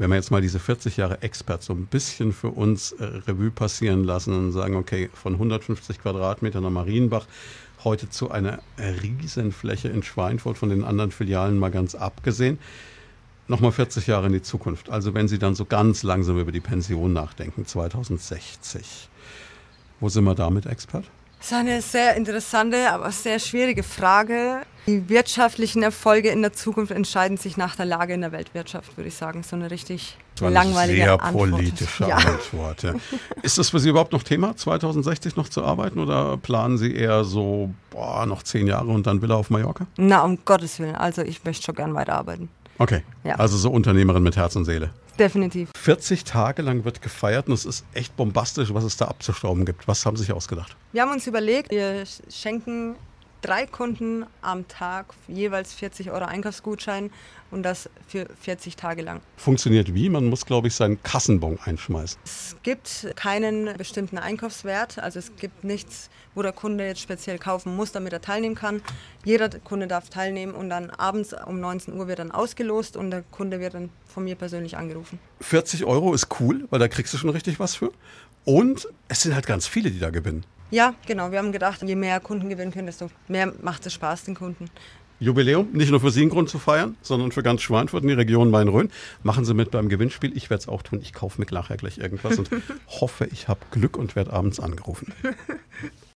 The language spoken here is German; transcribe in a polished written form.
Wenn wir jetzt mal diese 40 Jahre Expert so ein bisschen für uns Revue passieren lassen und sagen, okay, von 150 Quadratmetern am Marienbach heute zu einer Riesenfläche in Schweinfurt, von den anderen Filialen mal ganz abgesehen, nochmal 40 Jahre in die Zukunft. Also wenn Sie dann so ganz langsam über die Pension nachdenken, 2060. Wo sind wir da mit Expert? Das ist eine sehr interessante, aber sehr schwierige Frage. Die wirtschaftlichen Erfolge in der Zukunft entscheiden sich nach der Lage in der Weltwirtschaft, würde ich sagen. So eine richtig langweilige sehr Antwort. Politische Antwort. Ja. Ist das für Sie überhaupt noch Thema, 2060 noch zu arbeiten, oder planen Sie eher so, noch 10 Jahre und dann Villa auf Mallorca? Na, um Gottes Willen. Also ich möchte schon gern weiterarbeiten. Okay, ja. Also so Unternehmerin mit Herz und Seele. Definitiv. 40 Tage lang wird gefeiert und es ist echt bombastisch, was es da abzustauben gibt. Was haben Sie sich ausgedacht? Wir haben uns überlegt, wir schenken 3 Kunden am Tag jeweils 40 € Einkaufsgutschein und das für 40 Tage lang. Funktioniert wie? Man muss, glaube ich, seinen Kassenbon einschmeißen. Es gibt keinen bestimmten Einkaufswert, also es gibt nichts, wo der Kunde jetzt speziell kaufen muss, damit er teilnehmen kann. Jeder Kunde darf teilnehmen und dann abends um 19 Uhr wird dann ausgelost und der Kunde wird dann von mir persönlich angerufen. 40 € ist cool, weil da kriegst du schon richtig was für. Und es sind halt ganz viele, die da gewinnen. Ja, genau. Wir haben gedacht, je mehr Kunden gewinnen können, desto mehr macht es Spaß den Kunden. Jubiläum, nicht nur für Sie einen Grund zu feiern, sondern für ganz Schweinfurt und die Region Main-Rhön. Machen Sie mit beim Gewinnspiel. Ich werde es auch tun. Ich kaufe mir nachher gleich irgendwas und hoffe, ich habe Glück und werde abends angerufen.